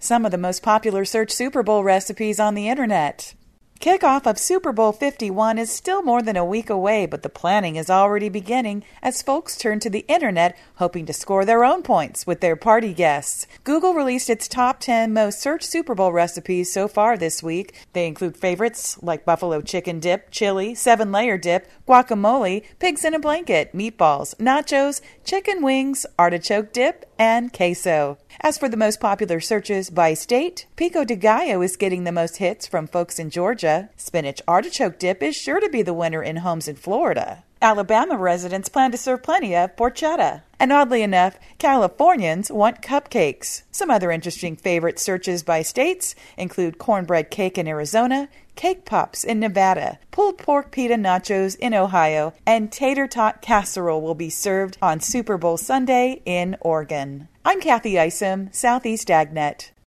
Some of the most popular search Super Bowl recipes on the internet. Kickoff of Super Bowl 51 is still more than a week away, but the planning is already beginning as folks turn to the internet hoping to score their own points with their party guests. Google released its top 10 most searched Super Bowl recipes so far this week. They include favorites like buffalo chicken dip, chili, 7-layer dip, guacamole, pigs in a blanket, meatballs, nachos, chicken wings, artichoke dip, and queso. As for the most popular searches by state, Pico de Gallo is getting the most hits from folks in Georgia. Spinach artichoke dip is sure to be the winner in homes in Florida. Alabama residents plan to serve plenty of porchetta. And oddly enough, Californians want cupcakes. Some other interesting favorite searches by states include cornbread cake in Arizona, cake pops in Nevada, pulled pork pita nachos in Ohio, and tater tot casserole will be served on Super Bowl Sunday in Oregon. I'm Kathy Isom, Southeast AgNet.